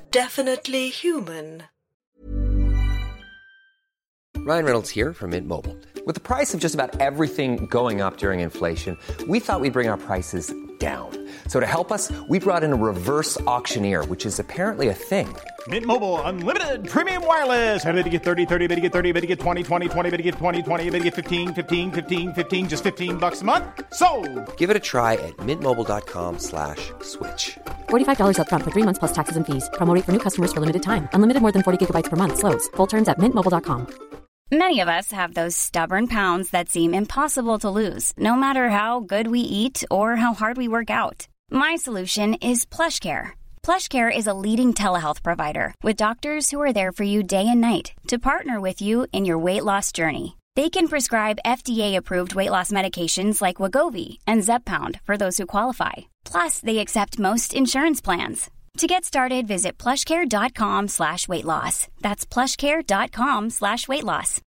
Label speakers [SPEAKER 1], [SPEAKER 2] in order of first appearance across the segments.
[SPEAKER 1] definitely human.
[SPEAKER 2] Ryan Reynolds here from Mint Mobile. With the price of just about everything going up during inflation, we thought we'd bring our prices down. So to help us, we brought in a reverse auctioneer, which is apparently a thing.
[SPEAKER 3] Mint Mobile Unlimited Premium Wireless. How to get 30, 30, bit to get 30, bit to get 20, 20, 20, bit to get 20, 20, bit to get 15, 15, 15, 15, just $15 a month? Sold!
[SPEAKER 2] Give it a try at mintmobile.com/switch.
[SPEAKER 4] $45 up front for 3 months plus taxes and fees. Promo rate for new customers for limited time. Unlimited more than 40 gigabytes per month. Slows full terms at mintmobile.com.
[SPEAKER 5] Many of us have those stubborn pounds that seem impossible to lose, no matter how good we eat or how hard we work out. My solution is PlushCare. PlushCare is a leading telehealth provider with doctors who are there for you day and night to partner with you in your weight loss journey. They can prescribe FDA-approved weight loss medications like Wegovy and Zepbound for those who qualify. Plus, they accept most insurance plans. To get started, visit plushcare.com/weightloss. That's plushcare.com/weightloss.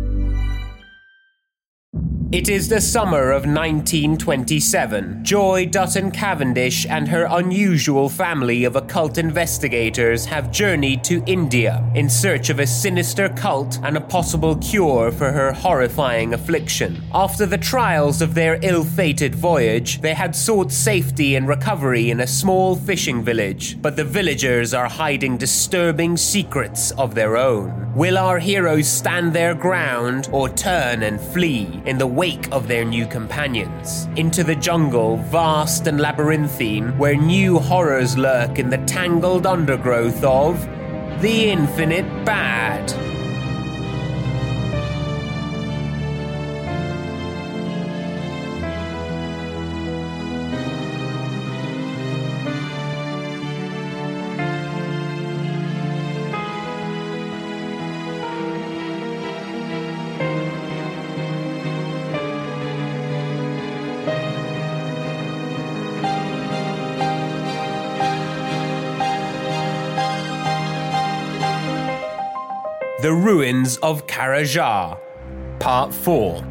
[SPEAKER 6] It is the summer of 1927. Joy Dutton Cavendish and her unusual family of occult investigators have journeyed to India in search of a sinister cult and a possible cure for her horrifying affliction. After the trials of their ill-fated voyage, they had sought safety and recovery in a small fishing village, but the villagers are hiding disturbing secrets of their own. Will our heroes stand their ground or turn and flee in the wake of their new companions? Into the jungle, vast and labyrinthine, where new horrors lurk in the tangled undergrowth of the infinite bad. The Ruins of Karajar, Part 4.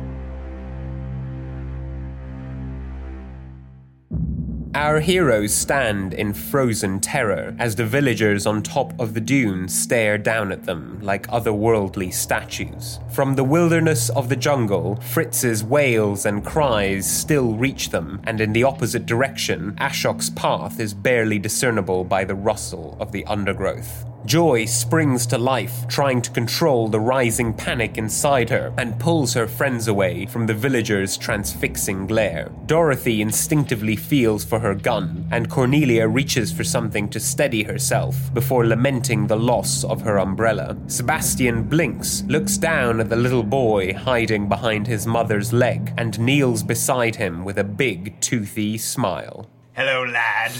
[SPEAKER 6] Our heroes stand in frozen terror as the villagers on top of the dunes stare down at them like otherworldly statues. From the wilderness of the jungle, Fritz's wails and cries still reach them, and in the opposite direction, Ashok's path is barely discernible by the rustle of the undergrowth. Joy springs to life, trying to control the rising panic inside her, and pulls her friends away from the villagers' transfixing glare. Dorothy instinctively feels for her gun, and Cornelia reaches for something to steady herself before lamenting the loss of her umbrella. Sebastian blinks, looks down at the little boy hiding behind his mother's leg, and kneels beside him with a big, toothy smile.
[SPEAKER 7] Hello, lad.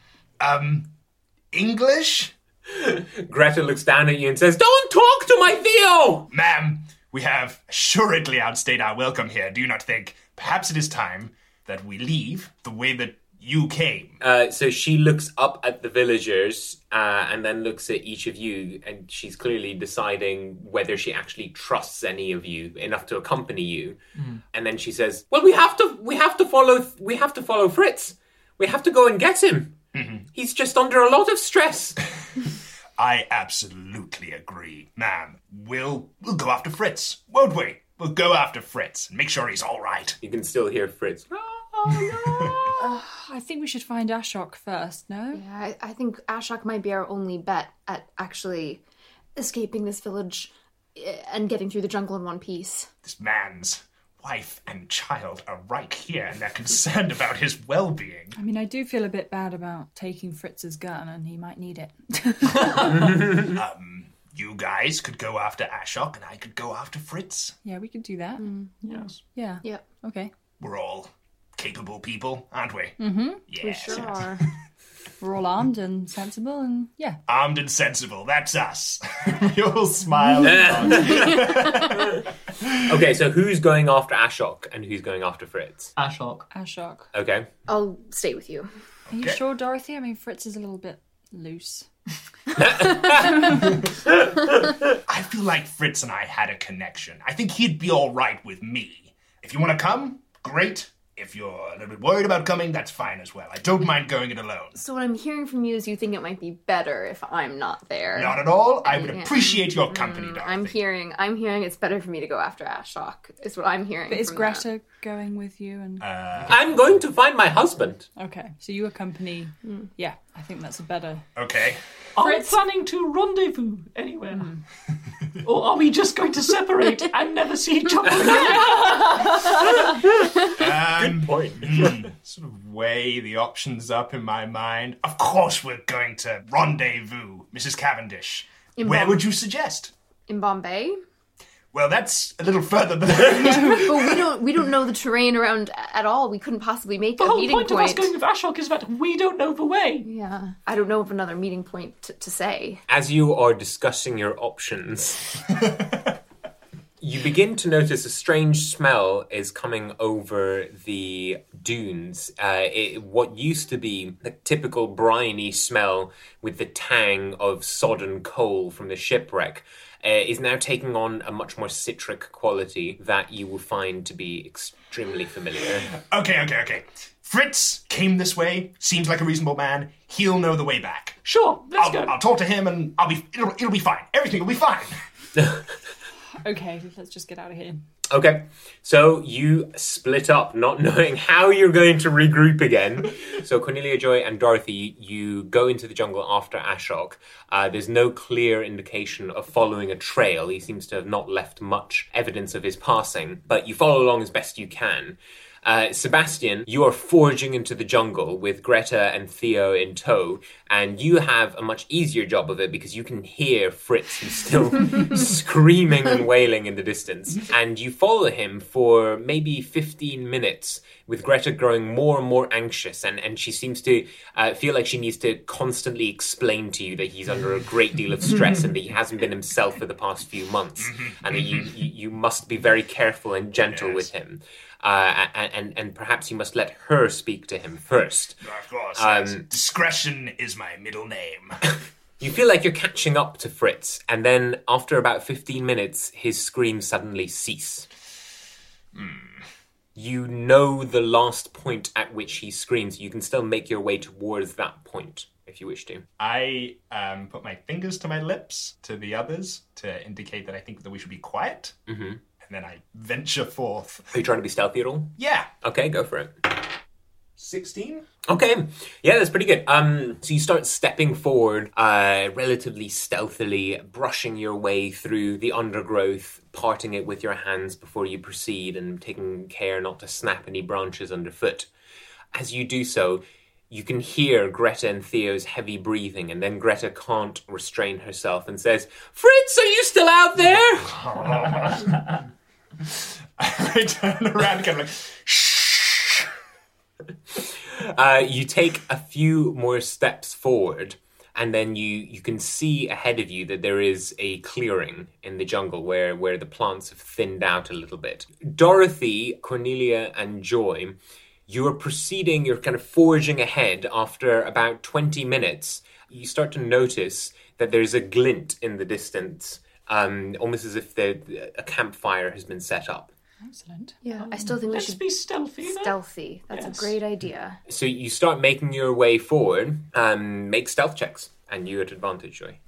[SPEAKER 7] English?
[SPEAKER 6] Greta looks down at you and says, "Don't talk to my Theo!"
[SPEAKER 7] Ma'am, we have assuredly outstayed our welcome here. Do you not think perhaps it is time that we leave the way that you came?
[SPEAKER 6] So she looks up at the villagers and then looks at each of you, and she's clearly deciding whether she actually trusts any of you enough to accompany you. And then she says, "Well, we have to follow Fritz. We have to go and get him. He's just under a lot of stress."
[SPEAKER 7] I absolutely agree, ma'am. We'll go after Fritz, won't we? We'll go after Fritz and make sure he's all right.
[SPEAKER 6] You can still hear Fritz.
[SPEAKER 8] I think we should find Ashok first, no?
[SPEAKER 9] Yeah, I think Ashok might be our only bet at actually escaping this village and getting through the jungle in one piece.
[SPEAKER 7] This man's wife and child are right here, and they're concerned about his well-being.
[SPEAKER 8] I mean, I do feel a bit bad about taking Fritz's gun, and he might need it.
[SPEAKER 7] You guys could go after Ashok, and I could go after Fritz.
[SPEAKER 8] Yeah, we could do that.
[SPEAKER 7] Yes.
[SPEAKER 8] Yeah.
[SPEAKER 9] Yep.
[SPEAKER 8] Okay.
[SPEAKER 7] We're all capable people, aren't we?
[SPEAKER 8] Mm-hmm.
[SPEAKER 7] Yes.
[SPEAKER 9] We sure are.
[SPEAKER 8] We're all armed and sensible, and yeah.
[SPEAKER 7] Armed and sensible, that's us. You'll smile.
[SPEAKER 6] Okay, so who's going after Ashok and who's going after Fritz?
[SPEAKER 8] Ashok.
[SPEAKER 6] Okay.
[SPEAKER 9] I'll stay with you.
[SPEAKER 8] Are you sure, Dorothy? I mean, Fritz is a little bit loose.
[SPEAKER 7] I feel like Fritz and I had a connection. I think he'd be all right with me. If you want to come, great. if you're a little bit worried about coming, that's fine as well. I don't mind going it alone.
[SPEAKER 9] So what I'm hearing from you is you think it might be better if I'm not there.
[SPEAKER 7] Not at all. I would appreciate your company, Dorothy.
[SPEAKER 9] I'm hearing it's better for me to go after Ashok, is what I'm hearing.
[SPEAKER 8] But is
[SPEAKER 9] from
[SPEAKER 8] Greta
[SPEAKER 9] that.
[SPEAKER 8] going with you? And
[SPEAKER 6] I'm going to find my husband.
[SPEAKER 8] okay, so you accompany. Yeah, I think that's a better.
[SPEAKER 7] Okay.
[SPEAKER 10] Are we planning to rendezvous anywhere? Or are we just going to separate and never see each other again?
[SPEAKER 6] Good point.
[SPEAKER 7] Sort of weigh the options up in my mind. Of course we're going to rendezvous, Mrs. Cavendish. Where would you suggest?
[SPEAKER 9] In Bombay?
[SPEAKER 7] Well, that's a little further than...
[SPEAKER 9] But we don't know the terrain around at all. We couldn't possibly make
[SPEAKER 10] The
[SPEAKER 9] a
[SPEAKER 10] whole
[SPEAKER 9] meeting
[SPEAKER 10] point of us going with Ashok is that we don't know the way.
[SPEAKER 9] Yeah, I don't know of another meeting point to say.
[SPEAKER 6] As you are discussing your options, you begin to notice a strange smell is coming over the dunes. What used to be the typical briny smell with the tang of sodden coal from the shipwreck is now taking on a much more citric quality that you will find to be extremely familiar.
[SPEAKER 7] Okay. Fritz came this way, seems like a reasonable man. He'll know the way back.
[SPEAKER 10] Sure, let's go.
[SPEAKER 7] I'll talk to him and it'll be fine. Everything will be fine.
[SPEAKER 8] Okay, let's just get out of here.
[SPEAKER 6] Okay, so you split up, not knowing how you're going to regroup again. So Cornelia, Joy, and Dorothy, you go into the jungle after Ashok. There's no clear indication of following a trail. He seems to have not left much evidence of his passing, but you follow along as best you can. Sebastian, you are forging into the jungle with Greta and Theo in tow, and you have a much easier job of it because you can hear Fritz, who's still screaming and wailing in the distance. And you follow him for maybe 15 minutes, with Greta growing more and more anxious, and she seems to feel like she needs to constantly explain to you that he's under a great deal of stress and that he hasn't been himself for the past few months, and that you must be very careful and gentle with him. And perhaps you must let her speak to him first.
[SPEAKER 7] Of course. Yes. Discretion is my middle name.
[SPEAKER 6] You feel like you're catching up to Fritz, and then after about 15 minutes, his screams suddenly cease. You know the last point at which he screams. You can still make your way towards that point, if you wish to.
[SPEAKER 7] I put my fingers to my lips, to the others, to indicate that I think that we should be quiet. Mm-hmm. And then I venture forth.
[SPEAKER 6] Are you trying to be stealthy at all?
[SPEAKER 7] Yeah.
[SPEAKER 6] Okay, go for it.
[SPEAKER 7] 16?
[SPEAKER 6] Okay, yeah, that's pretty good. So you start stepping forward, relatively stealthily, brushing your way through the undergrowth, parting it with your hands before you proceed, and taking care not to snap any branches underfoot. As you do so, you can hear Greta and Theo's heavy breathing, and then Greta can't restrain herself and says, "Fritz, are you still out there?"
[SPEAKER 7] I turn around and kind of like, shh.
[SPEAKER 6] You take a few more steps forward, and then you can see ahead of you that there is a clearing in the jungle where the plants have thinned out a little bit. Dorothy, Cornelia, and Joy, you are proceeding, you're kind of forging ahead. After about 20 minutes, you start to notice that there's a glint in the distance, almost as if a campfire has been set up.
[SPEAKER 8] Excellent.
[SPEAKER 9] Yeah, I still think we
[SPEAKER 10] Let's
[SPEAKER 9] should
[SPEAKER 10] be stealthy. then.
[SPEAKER 9] stealthy. That's a great idea.
[SPEAKER 6] So you start making your way forward. Make stealth checks, and you at advantage, Joy.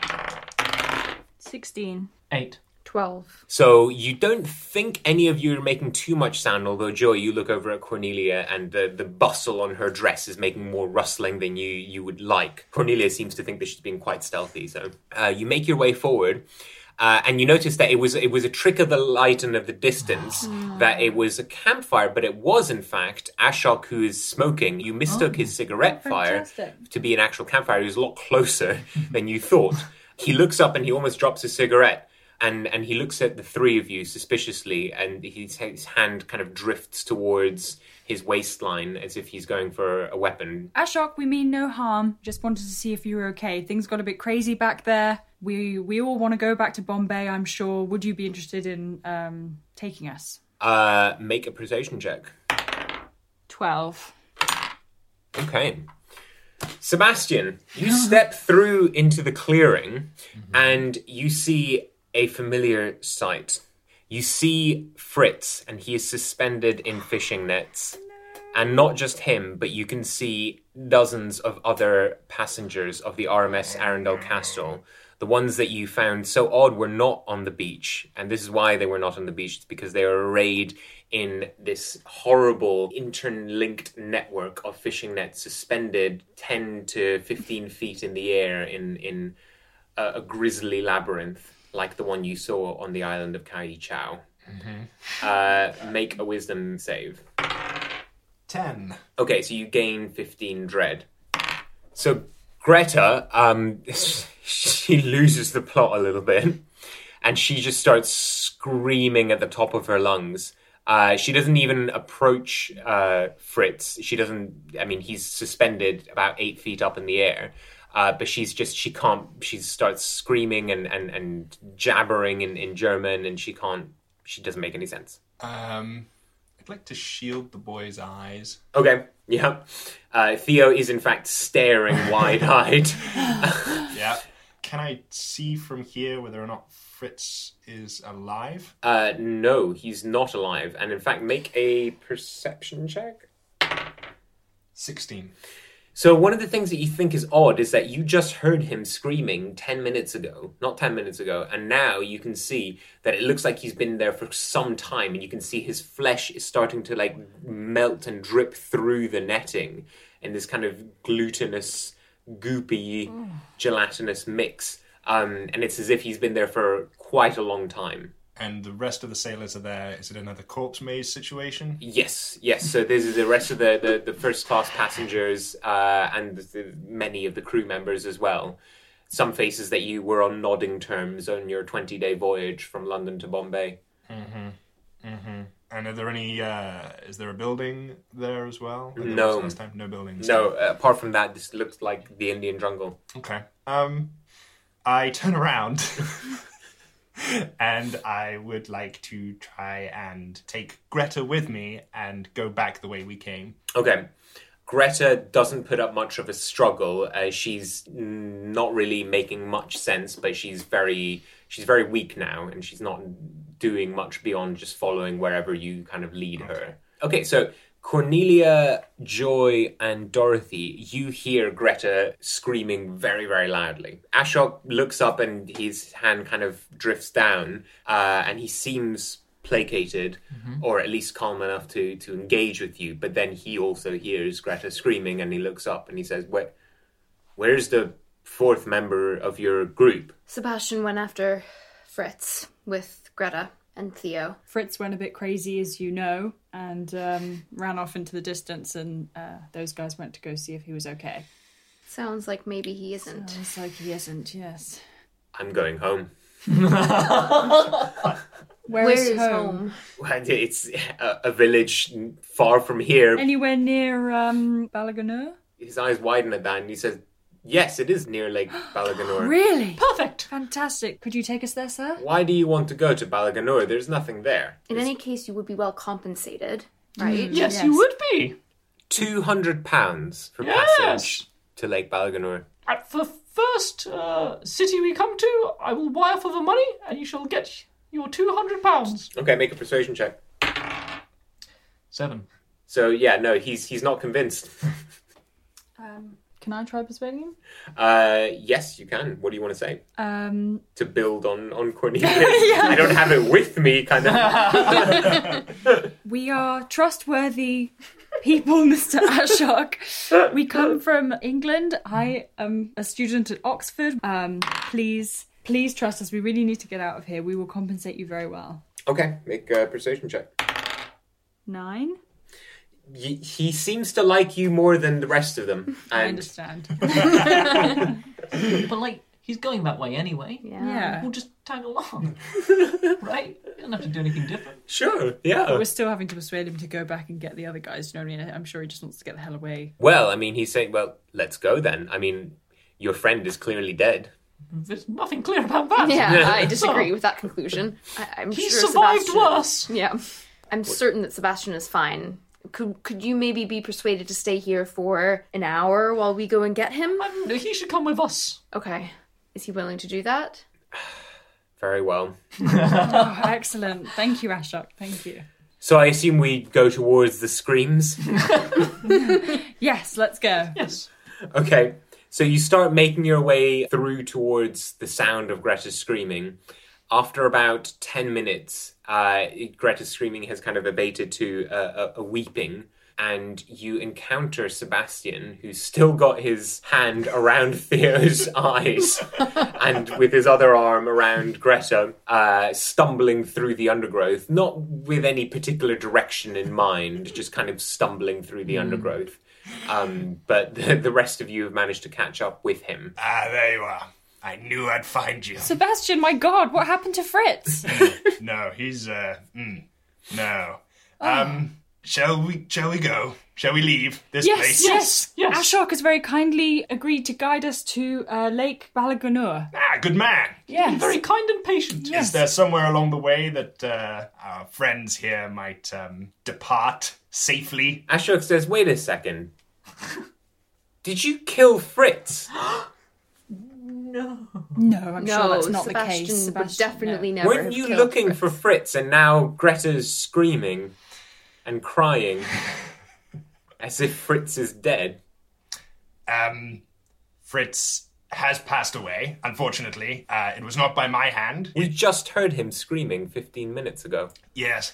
[SPEAKER 8] 16.
[SPEAKER 10] 8.
[SPEAKER 9] 12.
[SPEAKER 6] So you don't think any of you are making too much sound, although, Joy, you look over at Cornelia and the bustle on her dress is making more rustling than you would like. Cornelia seems to think that she's being quite stealthy, so you make your way forward. And you notice that it was a trick of the light and of the distance, that it was a campfire, but it was, in fact, Ashok who is smoking. You mistook his cigarette fire to be an actual campfire. He was a lot closer than you thought. He looks up and he almost drops his cigarette, and he looks at the three of you suspiciously, and his hand kind of drifts towards his waistline as if he's going for a weapon.
[SPEAKER 8] Ashok, we mean no harm. Just wanted to see if you were okay. Things got a bit crazy back there. We all want to go back to Bombay, I'm sure. Would you be interested in taking us?
[SPEAKER 6] Make a persuasion check.
[SPEAKER 8] 12.
[SPEAKER 6] Okay. Sebastian, you step through into the clearing and you see a familiar sight. You see Fritz, and he is suspended in fishing nets. And not just him, but you can see dozens of other passengers of the RMS Arundel Castle. The ones that you found so odd were not on the beach. And this is why they were not on the beach. It's because they were arrayed in this horrible interlinked network of fishing nets suspended 10 to 15 feet in the air in a grisly labyrinth like the one you saw on the island of Kai Chao. Make a wisdom save.
[SPEAKER 7] 10.
[SPEAKER 6] Okay, so you gain 15 dread. So Greta, she loses the plot a little bit, and she just starts screaming at the top of her lungs. She doesn't even approach Fritz. She he's suspended about 8 feet up in the air. But she starts screaming and jabbering in German, and she doesn't make any sense.
[SPEAKER 7] I'd like to shield the boy's eyes.
[SPEAKER 6] Okay, yeah. Theo is in fact staring wide-eyed.
[SPEAKER 7] Yeah. Can I see from here whether or not Fritz is alive?
[SPEAKER 6] No, he's not alive. And in fact, make a perception check.
[SPEAKER 7] 16.
[SPEAKER 6] So one of the things that you think is odd is that you just heard him screaming 10 minutes ago, not 10 minutes ago, and now you can see that it looks like he's been there for some time, and you can see his flesh is starting to like melt and drip through the netting in this kind of glutinous, goopy, gelatinous mix. And it's as if he's been there for quite a long time.
[SPEAKER 7] And the rest of the sailors are there. Is it another corpse maze situation?
[SPEAKER 6] Yes. So this is the rest of the first class passengers and many of the crew members as well. Some faces that you were on nodding terms on your 20-day voyage from London to Bombay.
[SPEAKER 7] And are there any? Is there a building there as well? Like
[SPEAKER 6] No.
[SPEAKER 7] Last time? No buildings.
[SPEAKER 6] No. Apart from that, this looks like the Indian jungle.
[SPEAKER 7] Okay. I turn around. And I would like to try and take Greta with me and go back the way we came.
[SPEAKER 6] Okay. Greta doesn't put up much of a struggle. She's not really making much sense, but she's very weak now, and she's not doing much beyond just following wherever you kind of lead her. Okay, so Cornelia, Joy, and Dorothy, you hear Greta screaming very, very loudly. Ashok looks up and his hand kind of drifts down, and he seems placated, or at least calm enough to engage with you. But then he also hears Greta screaming, and he looks up and he says, "Where's the fourth member of your group?"
[SPEAKER 9] Sebastian went after Fritz with Greta and Theo.
[SPEAKER 8] Fritz went a bit crazy, as you know, and ran off into the distance, and those guys went to go see if he was okay.
[SPEAKER 9] Sounds like maybe he isn't.
[SPEAKER 8] Sounds like he isn't, yes.
[SPEAKER 6] I'm going home.
[SPEAKER 9] Where's home?
[SPEAKER 6] Well, it's a village far from here.
[SPEAKER 8] Anywhere near Balaganur?
[SPEAKER 6] His eyes widen at that, and he says, "Yes, it is near Lake Balaganur."
[SPEAKER 8] Really?
[SPEAKER 10] Perfect.
[SPEAKER 8] Fantastic. Could you take us there, sir?
[SPEAKER 6] Why do you want to go to Balaganur? There's nothing there.
[SPEAKER 9] In any case, you would be well compensated, right?
[SPEAKER 10] Yes, you would be.
[SPEAKER 6] £200 for
[SPEAKER 10] Yes.
[SPEAKER 6] passage to Lake Balaganur.
[SPEAKER 10] At the first city we come to, I will wire for the money, and you shall get your £200.
[SPEAKER 6] Okay, make a persuasion check.
[SPEAKER 10] 7.
[SPEAKER 6] So yeah, no, he's not convinced.
[SPEAKER 8] Can I try persuading him?
[SPEAKER 6] Yes, you can. What do you want to say?
[SPEAKER 8] To
[SPEAKER 6] build on Cornelius. I don't have it with me, kind of.
[SPEAKER 8] We are trustworthy people, Mr. Ashok. We come from England. I am a student at Oxford. Please trust us. We really need to get out of here. We will compensate you very well.
[SPEAKER 6] Okay, make a persuasion check.
[SPEAKER 8] 9.
[SPEAKER 6] He seems to like you more than the rest of them.
[SPEAKER 8] I understand.
[SPEAKER 10] But, he's going that way anyway.
[SPEAKER 8] Yeah.
[SPEAKER 10] We'll just tag along. Right? You don't have to do anything different.
[SPEAKER 6] Sure, yeah.
[SPEAKER 8] But we're still having to persuade him to go back and get the other guys. You know what I mean? I'm sure he just wants to get the hell away.
[SPEAKER 6] Well, I mean, he's saying, well, let's go then. I mean, your friend is clearly dead.
[SPEAKER 10] There's nothing clear about that.
[SPEAKER 9] Yeah, I disagree with that conclusion. I'm
[SPEAKER 10] He
[SPEAKER 9] sure
[SPEAKER 10] survived
[SPEAKER 9] Sebastian...
[SPEAKER 10] worse.
[SPEAKER 9] Yeah. I'm certain that Sebastian is fine. Could you maybe be persuaded to stay here for an hour while we go and get him?
[SPEAKER 10] He should come with us.
[SPEAKER 9] Okay. Is he willing to do that?
[SPEAKER 6] Very well.
[SPEAKER 8] Oh, excellent. Thank you, Ashok. Thank you.
[SPEAKER 6] So I assume we go towards the screams?
[SPEAKER 8] Yes, let's go.
[SPEAKER 10] Yes.
[SPEAKER 6] Okay, so you start making your way through towards the sound of Greta's screaming. After about 10 minutes, Greta's screaming has kind of abated to a weeping, and you encounter Sebastian, who's still got his hand around Theo's eyes and with his other arm around Greta, stumbling through the undergrowth, not with any particular direction in mind, just kind of stumbling through the undergrowth. But the rest of you have managed to catch up with him.
[SPEAKER 7] There you are. I knew I'd find you.
[SPEAKER 8] Sebastian, my God, what happened to Fritz?
[SPEAKER 7] No, he's, no. Shall we go? Shall we leave this place?
[SPEAKER 8] Yes. Ashok has very kindly agreed to guide us to Lake Balaganur.
[SPEAKER 7] Good man.
[SPEAKER 8] Yes.
[SPEAKER 10] Very kind and patient.
[SPEAKER 7] Is there somewhere along the way that our friends here might depart safely?
[SPEAKER 6] Ashok says, wait a second. Did you kill Fritz?
[SPEAKER 8] No, I'm sure that's not
[SPEAKER 9] Sebastian
[SPEAKER 8] the case.
[SPEAKER 9] would definitely never
[SPEAKER 6] Weren't
[SPEAKER 9] have
[SPEAKER 6] you
[SPEAKER 9] killed
[SPEAKER 6] looking
[SPEAKER 9] Fritz.
[SPEAKER 6] for Fritz and now Greta's screaming and crying as if Fritz is dead?
[SPEAKER 7] Fritz has passed away, unfortunately. It was not by my hand.
[SPEAKER 6] You just heard him screaming 15 minutes ago.
[SPEAKER 7] Yes.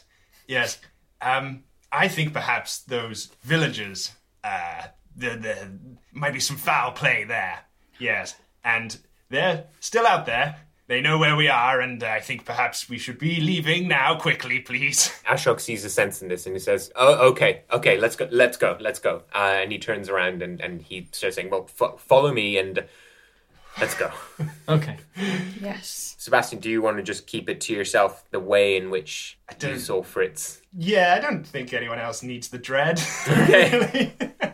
[SPEAKER 7] I think perhaps those villagers, there might be some foul play there. Yes. And they're still out there. They know where we are, and I think perhaps we should be leaving now, quickly, please.
[SPEAKER 6] Ashok sees the sense in this and he says, oh, okay, let's go. And he turns around and he starts saying, well, follow me and let's go.
[SPEAKER 10] Okay.
[SPEAKER 8] Yes.
[SPEAKER 6] Sebastian, do you want to just keep it to yourself, the way in which you saw Fritz?
[SPEAKER 7] Yeah, I don't think anyone else needs the dread.
[SPEAKER 6] Okay.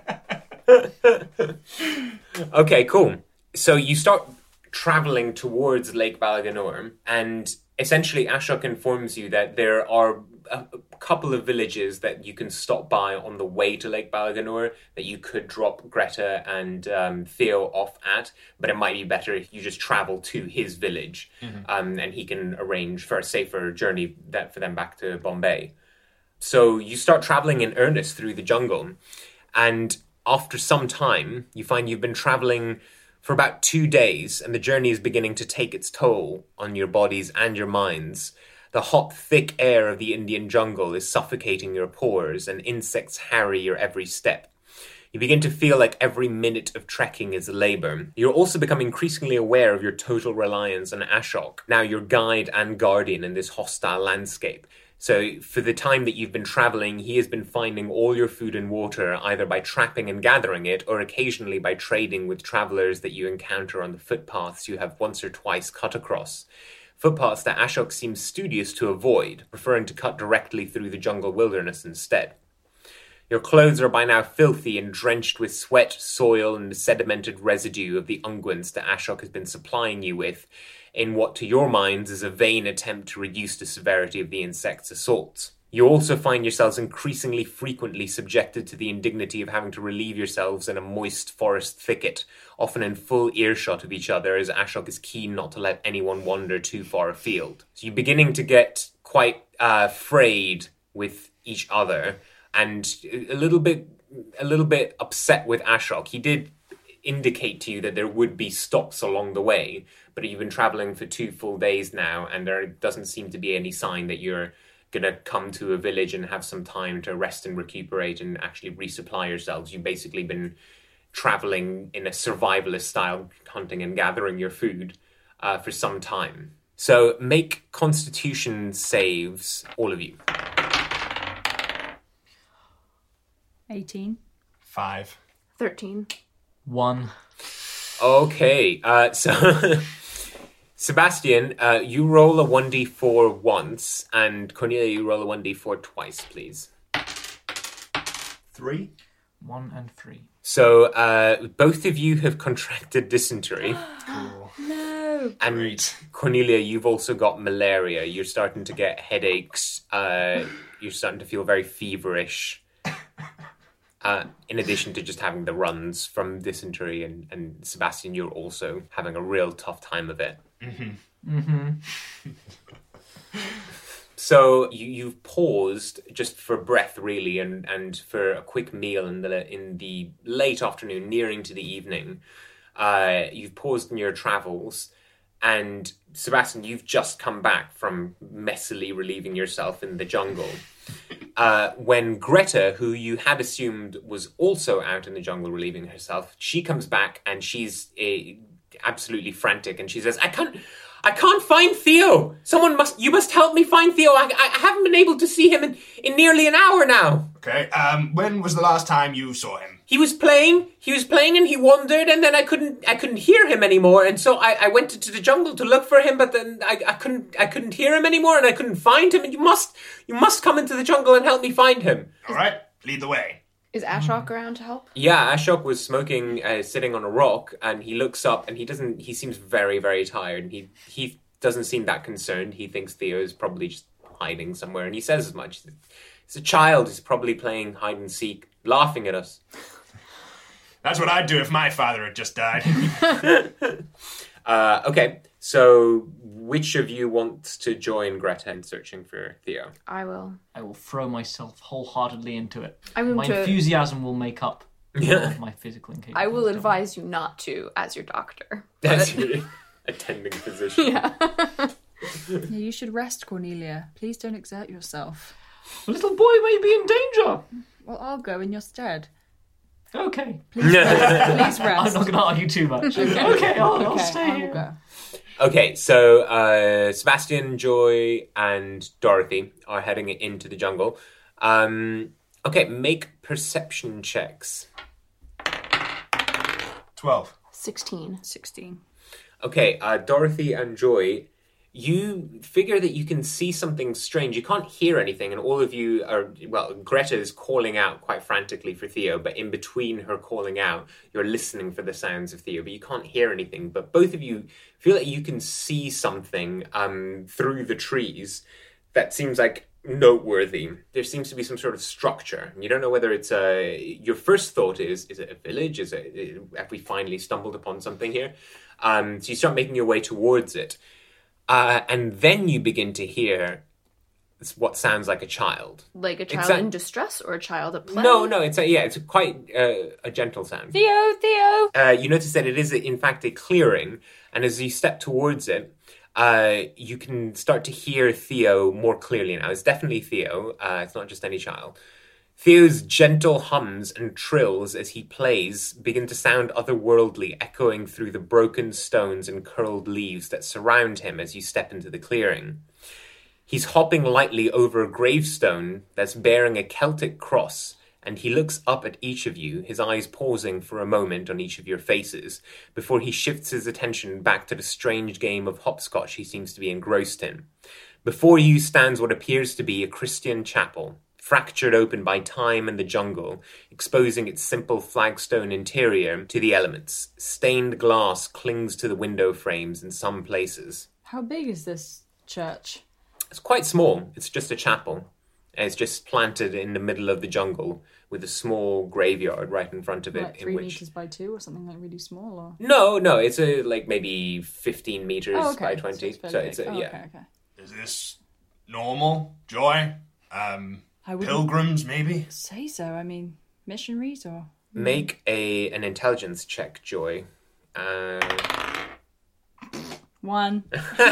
[SPEAKER 6] Okay, cool. So you start traveling towards Lake Balaganur, and essentially Ashok informs you that there are a couple of villages that you can stop by on the way to Lake Balaganur that you could drop Greta and Theo off at, but it might be better if you just travel to his village, and he can arrange for a safer journey for them back to Bombay. So you start traveling in earnest through the jungle, and after some time, you find you've been traveling for about 2 days, and the journey is beginning to take its toll on your bodies and your minds. The hot, thick air of the Indian jungle is suffocating your pores, and insects harry your every step. You begin to feel like every minute of trekking is a labour. You're also becoming increasingly aware of your total reliance on Ashok, now your guide and guardian in this hostile landscape. So for the time that you've been travelling, he has been finding all your food and water either by trapping and gathering it or occasionally by trading with travellers that you encounter on the footpaths you have once or twice cut across. Footpaths that Ashok seems studious to avoid, preferring to cut directly through the jungle wilderness instead. Your clothes are by now filthy and drenched with sweat, soil and the sedimented residue of the unguents that Ashok has been supplying you with, in what to your minds is a vain attempt to reduce the severity of the insect's assaults. You also find yourselves increasingly frequently subjected to the indignity of having to relieve yourselves in a moist forest thicket, often in full earshot of each other, as Ashok is keen not to let anyone wander too far afield. So you're beginning to get quite frayed with each other, and a little bit upset with Ashok. He did indicate to you that there would be stops along the way, but you've been traveling for 2 full days now, and there doesn't seem to be any sign that you're going to come to a village and have some time to rest and recuperate and actually resupply yourselves. You've basically been traveling in a survivalist style, hunting and gathering your food for some time. So make constitution saves, all of you.
[SPEAKER 8] 18.
[SPEAKER 7] 5.
[SPEAKER 9] 13.
[SPEAKER 10] 1.
[SPEAKER 6] Okay, so Sebastian, you roll a 1d4 once, and Cornelia, you roll a 1d4 twice, please.
[SPEAKER 7] 3.
[SPEAKER 10] 1 and 3.
[SPEAKER 6] So both of you have contracted dysentery.
[SPEAKER 7] Cool.
[SPEAKER 8] No.
[SPEAKER 6] And
[SPEAKER 7] Great.
[SPEAKER 6] Cornelia, you've also got malaria. You're starting to get headaches. You're starting to feel very feverish. In addition to just having the runs from dysentery, and Sebastian, you're also having a real tough time of it. So you've paused just for breath, really, and for a quick meal in the late afternoon, nearing to the evening. You've paused in your travels, and Sebastian, you've just come back from messily relieving yourself in the jungle. When Greta, who you had assumed was also out in the jungle relieving herself, she comes back and she's absolutely frantic, and she says, I can't find Theo. You must help me find Theo. I haven't been able to see him in nearly an hour now.
[SPEAKER 7] Okay, when was the last time you saw him?
[SPEAKER 6] He was playing and he wandered, and then I couldn't hear him anymore, and so I went into the jungle to look for him, but then I couldn't hear him anymore, and I couldn't find him, and you must come into the jungle and help me find him.
[SPEAKER 7] All right, lead the way.
[SPEAKER 9] Is Ashok around to help?
[SPEAKER 6] Yeah, Ashok was smoking, sitting on a rock, and he looks up, and he seems very, very tired, and he doesn't seem that concerned. He thinks Theo is probably just hiding somewhere, and he says as much. He's a child. He's probably playing hide and seek, laughing at us.
[SPEAKER 7] That's what I'd do if my father had just died.
[SPEAKER 6] Okay, so which of you wants to join Greta in searching for Theo?
[SPEAKER 9] I will.
[SPEAKER 10] I will throw myself wholeheartedly into it.
[SPEAKER 9] My
[SPEAKER 10] enthusiasm will make up for my physical incapability.
[SPEAKER 9] I will advise you not to, as your doctor.
[SPEAKER 6] As your attending physician.
[SPEAKER 9] Yeah.
[SPEAKER 8] You should rest, Cornelia. Please don't exert yourself.
[SPEAKER 10] The little boy may be in danger.
[SPEAKER 8] Well, I'll go in your stead.
[SPEAKER 10] Okay.
[SPEAKER 8] Please rest.
[SPEAKER 10] I'm not going to argue too much. Okay, I'll stay
[SPEAKER 8] I will
[SPEAKER 10] here.
[SPEAKER 8] go.
[SPEAKER 6] Okay, so Sebastian, Joy, and Dorothy are heading into the jungle. Okay, make perception checks.
[SPEAKER 7] 12.
[SPEAKER 9] 16.
[SPEAKER 6] Okay, Dorothy and Joy, you figure that you can see something strange. You can't hear anything, and all of you are... Well, Greta is calling out quite frantically for Theo, but in between her calling out, you're listening for the sounds of Theo, but you can't hear anything. But both of you feel that you can see something through the trees that seems like noteworthy. There seems to be some sort of structure. You don't know whether it's your first thought is it a village? Have we finally stumbled upon something here? So you start making your way towards it. And then you begin to hear what sounds like a child.
[SPEAKER 9] Like a child in distress or a child at play?
[SPEAKER 6] No, it's quite a gentle sound.
[SPEAKER 8] Theo!
[SPEAKER 6] You notice that it is, in fact, a clearing, and as you step towards it, you can start to hear Theo more clearly now. It's definitely Theo. It's not just any child. Theo's gentle hums and trills as he plays begin to sound otherworldly, echoing through the broken stones and curled leaves that surround him as you step into the clearing. He's hopping lightly over a gravestone that's bearing a Celtic cross, and he looks up at each of you, his eyes pausing for a moment on each of your faces, before he shifts his attention back to the strange game of hopscotch he seems to be engrossed in. Before you stands what appears to be a Christian chapel, fractured open by time and the jungle, exposing its simple flagstone interior to the elements. Stained glass clings to the window frames in some places.
[SPEAKER 8] How big is this church?
[SPEAKER 6] It's quite small. It's just a chapel. It's just planted in the middle of the jungle with a small graveyard right in front of it.
[SPEAKER 8] Like 3 meters by 2 or something like really small? Or
[SPEAKER 6] No, it's like maybe 15 meters by 20.
[SPEAKER 8] So it's
[SPEAKER 6] yeah.
[SPEAKER 8] Okay.
[SPEAKER 7] Is this normal, Joy? Pilgrims, maybe?
[SPEAKER 8] Say so. I mean, missionaries or...
[SPEAKER 6] Make an intelligence check, Joy.
[SPEAKER 8] 1.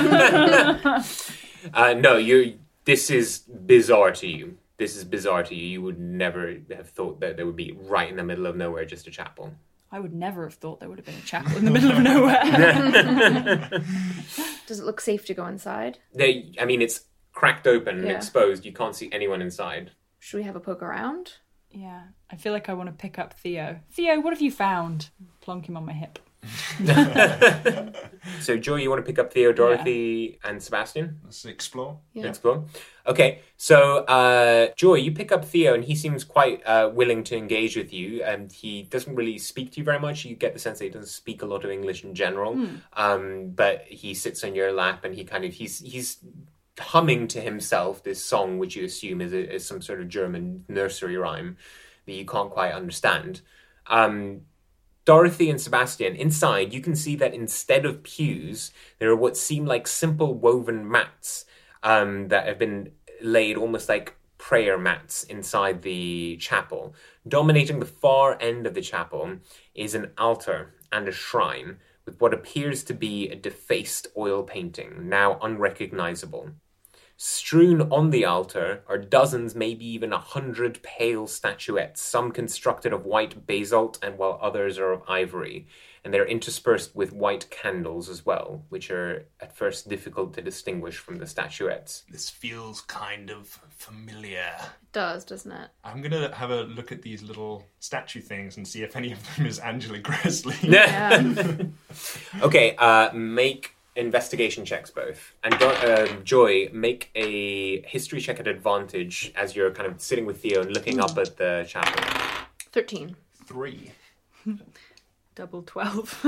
[SPEAKER 6] No, this is bizarre to you. You would never have thought that there would be right in the middle of nowhere just a chapel.
[SPEAKER 8] I would never have thought there would have been a chapel in the middle of nowhere.
[SPEAKER 9] Does it look safe to go inside?
[SPEAKER 6] It's cracked open and exposed. You can't see anyone inside.
[SPEAKER 9] Should we have a poke around?
[SPEAKER 8] Yeah, I feel like I want to pick up Theo. Theo, what have you found? Plonk him on my hip.
[SPEAKER 6] So, Joy, you want to pick up Theo, Dorothy, and Sebastian?
[SPEAKER 7] Let's explore.
[SPEAKER 9] Yeah.
[SPEAKER 6] Explore. Okay, so, Joy, you pick up Theo, and he seems quite willing to engage with you, and he doesn't really speak to you very much. You get the sense that he doesn't speak a lot of English in general, but he sits on your lap, and he's humming to himself this song, which you assume is some sort of German nursery rhyme. that you can't quite understand. Dorothy and Sebastian, inside, you can see that instead of pews, there are what seem like simple woven mats that have been laid almost like prayer mats inside the chapel. Dominating the far end of the chapel is an altar and a shrine with what appears to be a defaced oil painting, now unrecognizable. Strewn on the altar are dozens, maybe even 100 pale statuettes, some constructed of white basalt and while others are of ivory. And they're interspersed with white candles as well, which are at first difficult to distinguish from the statuettes.
[SPEAKER 7] This feels kind of familiar.
[SPEAKER 9] It does, doesn't it?
[SPEAKER 7] I'm going to have a look at these little statue things and see if any of them is Angela Gresley.
[SPEAKER 9] Yeah.
[SPEAKER 6] Okay, make investigation checks both. And Joy, make a history check at advantage as you're kind of sitting with Theo and looking up at the chapel.
[SPEAKER 9] 13.
[SPEAKER 7] 3.
[SPEAKER 8] Double 12.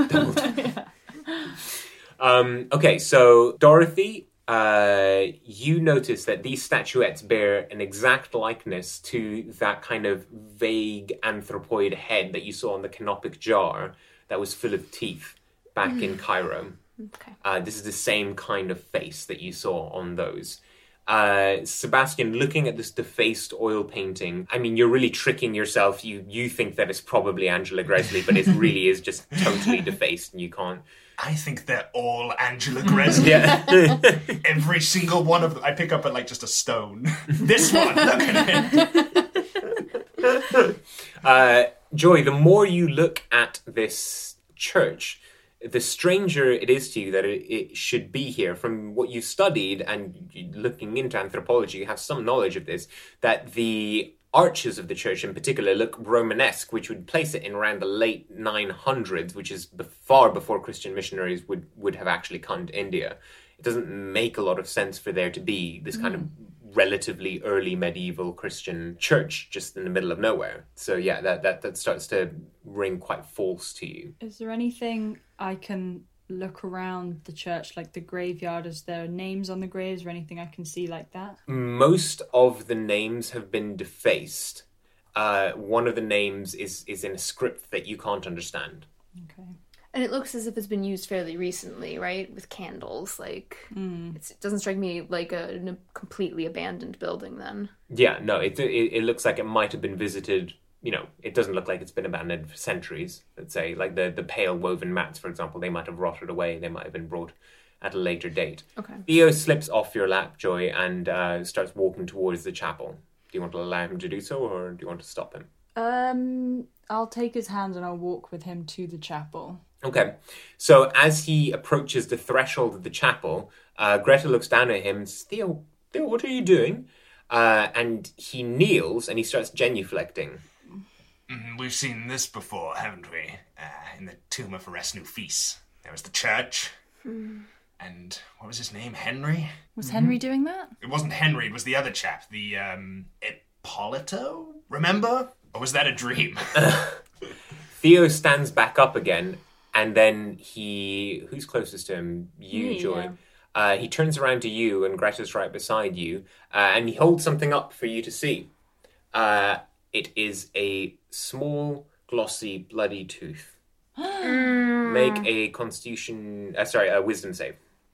[SPEAKER 6] Okay, so Dorothy, you notice that these statuettes bear an exact likeness to that kind of vague anthropoid head that you saw in the canopic jar that was full of teeth back in Cairo.
[SPEAKER 9] Okay.
[SPEAKER 6] This is the same kind of face that you saw on those. Sebastian, looking at this defaced oil painting, I mean, you're really tricking yourself. You think that it's probably Angela Gresley, but it really is just totally defaced and you can't...
[SPEAKER 7] I think they're all Angela Gresley.
[SPEAKER 6] Yeah.
[SPEAKER 7] Every single one of them. I pick up at like just a stone. This one, look at it.
[SPEAKER 6] Joy, the more you look at this church, the stranger it is to you that it should be here. From what you studied and looking into anthropology, you have some knowledge of this, that the arches of the church in particular look Romanesque, which would place it in around the late 900s, which is far before Christian missionaries would have actually come to India. It doesn't make a lot of sense for there to be this kind of relatively early medieval Christian church just in the middle of nowhere. So yeah, that starts to ring quite false to you.
[SPEAKER 8] Is there anything I can look around the church, like the graveyard? Is there names on the graves or anything I can see like that?
[SPEAKER 6] Most of the names have been defaced. One of the names is in a script that you can't understand.
[SPEAKER 8] Okay.
[SPEAKER 9] And it looks as if it's been used fairly recently, right? With candles, like it doesn't strike me like a completely abandoned building. Then,
[SPEAKER 6] yeah, no, it looks like it might have been visited. You know, it doesn't look like it's been abandoned for centuries. Let's say, like the pale woven mats, for example, they might have rotted away. They might have been brought at a later date.
[SPEAKER 9] Okay.
[SPEAKER 6] Theo slips off your lap, Joy, and starts walking towards the chapel. Do you want to allow him to do so, or do you want to stop him?
[SPEAKER 8] I'll take his hand and I'll walk with him to the chapel.
[SPEAKER 6] Okay, so as he approaches the threshold of the chapel, Greta looks down at him and says, Theo, what are you doing? And he kneels and he starts genuflecting.
[SPEAKER 7] We've seen this before, haven't we? In the tomb of Eresnu-Fis. There was the church. And what was his name? Henry?
[SPEAKER 8] Was Henry doing that?
[SPEAKER 7] It wasn't Henry, it was the other chap. The, Ippolito? Remember? Or was that a dream?
[SPEAKER 6] Theo stands back up again, and then who's closest to him? You,
[SPEAKER 8] Me,
[SPEAKER 6] Joy.
[SPEAKER 8] yeah.
[SPEAKER 6] He turns around to you, and Greta's right beside you, and he holds something up for you to see. It is a small, glossy, bloody tooth. Make a a wisdom save.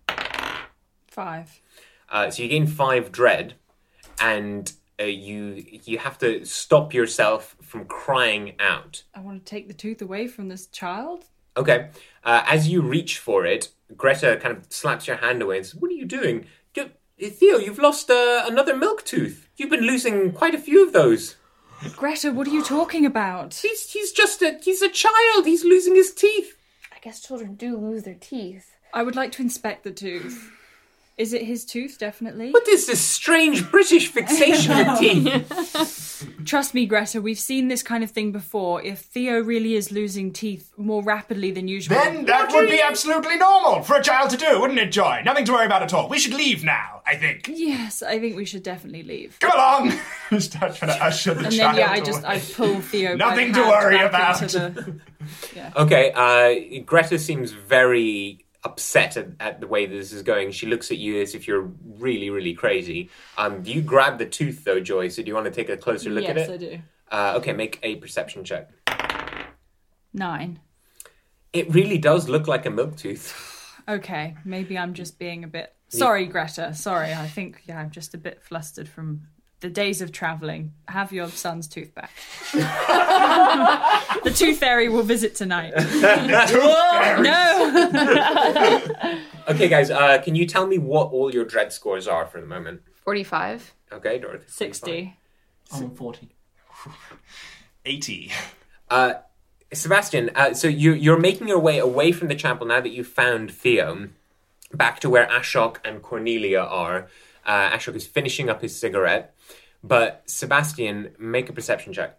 [SPEAKER 8] 5.
[SPEAKER 6] So you gain 5 dread, and you have to stop yourself from crying out.
[SPEAKER 8] I want to take the tooth away from this child.
[SPEAKER 6] Okay. As you reach for it, Greta kind of slaps your hand away and says, "What are you doing? Theo, you've lost another milk tooth. You've been losing quite a few of those."
[SPEAKER 8] Greta, what are you talking about?
[SPEAKER 6] He's a child. He's losing his teeth.
[SPEAKER 9] I guess children do lose their teeth.
[SPEAKER 8] I would like to inspect the tooth. Is it his tooth, definitely?
[SPEAKER 6] What is this strange British fixation with teeth?
[SPEAKER 8] Trust me, Greta, we've seen this kind of thing before. If Theo really is losing teeth more rapidly than usual...
[SPEAKER 7] Then that would be absolutely normal for a child to do, wouldn't it, Joy? Nothing to worry about at all. We should leave now, I think.
[SPEAKER 8] Yes, I think we should definitely leave.
[SPEAKER 7] Come along! Start trying to usher the
[SPEAKER 8] and
[SPEAKER 7] child
[SPEAKER 8] then, yeah, I pull Theo
[SPEAKER 7] Nothing
[SPEAKER 8] by
[SPEAKER 7] to
[SPEAKER 8] the hand
[SPEAKER 7] worry
[SPEAKER 8] back
[SPEAKER 7] about.
[SPEAKER 8] into the...
[SPEAKER 6] Okay, Greta seems very upset at the way this is going. She looks at you as if you're really, really crazy. Do you grab the tooth, though, Joy? So do you want to take a closer look at it?
[SPEAKER 8] Yes, I do.
[SPEAKER 6] Okay, make a perception check.
[SPEAKER 8] 9.
[SPEAKER 6] It really does look like a milk tooth.
[SPEAKER 8] Okay, maybe I'm just being a bit... Sorry, Greta. Sorry, I think I'm just a bit flustered from the days of travelling. Have your son's tooth back. The tooth fairy will visit tonight. No!
[SPEAKER 6] Okay, guys, can you tell me what all your dread scores are for the moment?
[SPEAKER 9] 45.
[SPEAKER 6] Okay, Dorothy.
[SPEAKER 8] 60.
[SPEAKER 10] I'm 40.
[SPEAKER 7] 80.
[SPEAKER 6] Sebastian, so you're making your way away from the chapel now that you've found Theo, back to where Ashok and Cornelia are. Ashok is finishing up his cigarette, but Sebastian, make a perception check.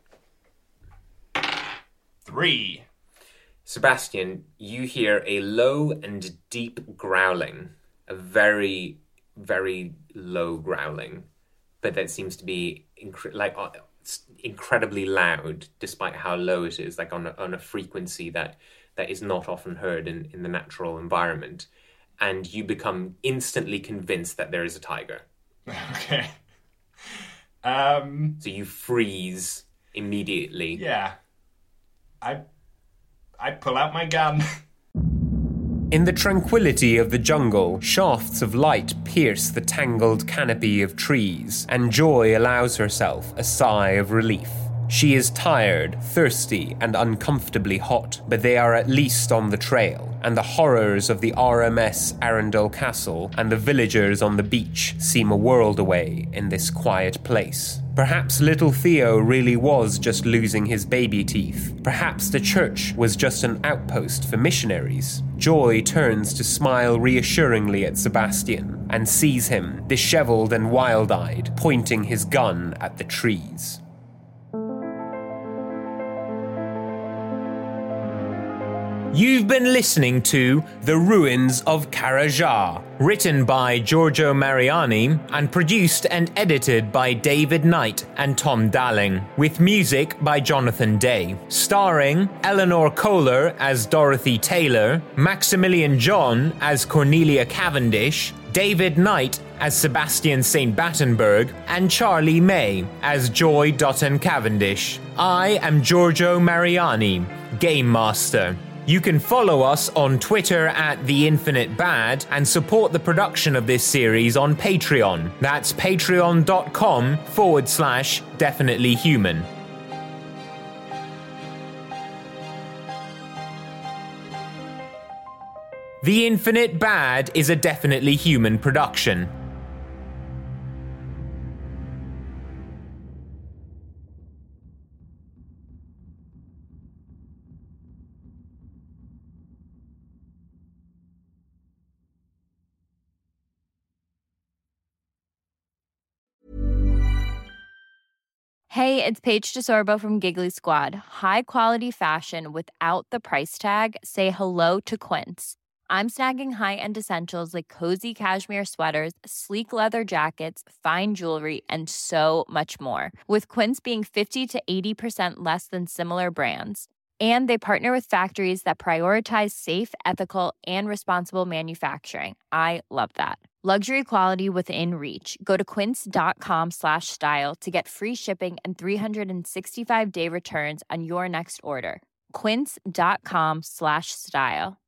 [SPEAKER 7] 3.
[SPEAKER 6] Sebastian, you hear a low and deep growling, a very, very low growling, but that seems to be incredibly loud, despite how low it is, like on a frequency that is not often heard in the natural environment. And you become instantly convinced that there is a tiger.
[SPEAKER 7] Okay.
[SPEAKER 6] So you freeze immediately.
[SPEAKER 7] Yeah. I pull out my gun.
[SPEAKER 6] In the tranquility of the jungle, shafts of light pierce the tangled canopy of trees, and Joy allows herself a sigh of relief. She is tired, thirsty, and uncomfortably hot, but they are at least on the trail, and the horrors of the RMS Arundel Castle and the villagers on the beach seem a world away in this quiet place. Perhaps little Theo really was just losing his baby teeth. Perhaps the church was just an outpost for missionaries. Joy turns to smile reassuringly at Sebastian and sees him, disheveled and wild-eyed, pointing his gun at the trees. You've been listening to The Ruins of Karajar, written by Giorgio Mariani and produced and edited by David Knight and Tom Dalling, with music by Jonathan Day, starring Eleanor Kohler as Dorothy Taylor, Maximilian John as Cornelia Cavendish, David Knight as Sebastian St. Battenberg, and Charlie May as Joy Dutton Cavendish. I am Giorgio Mariani, Game Master. You can follow us on Twitter at The Infinite Bad and support the production of this series on Patreon. That's patreon.com/definitelyhuman. The Infinite Bad is a Definitely Human production.
[SPEAKER 11] Hey, it's Paige DeSorbo from Giggly Squad. High quality fashion without the price tag. Say hello to Quince. I'm snagging high-end essentials like cozy cashmere sweaters, sleek leather jackets, fine jewelry, and so much more. With Quince being 50 to 80% less than similar brands. And they partner with factories that prioritize safe, ethical, and responsible manufacturing. I love that. Luxury quality within reach. Go to quince.com/style to get free shipping and 365-day returns on your next order. Quince.com/style.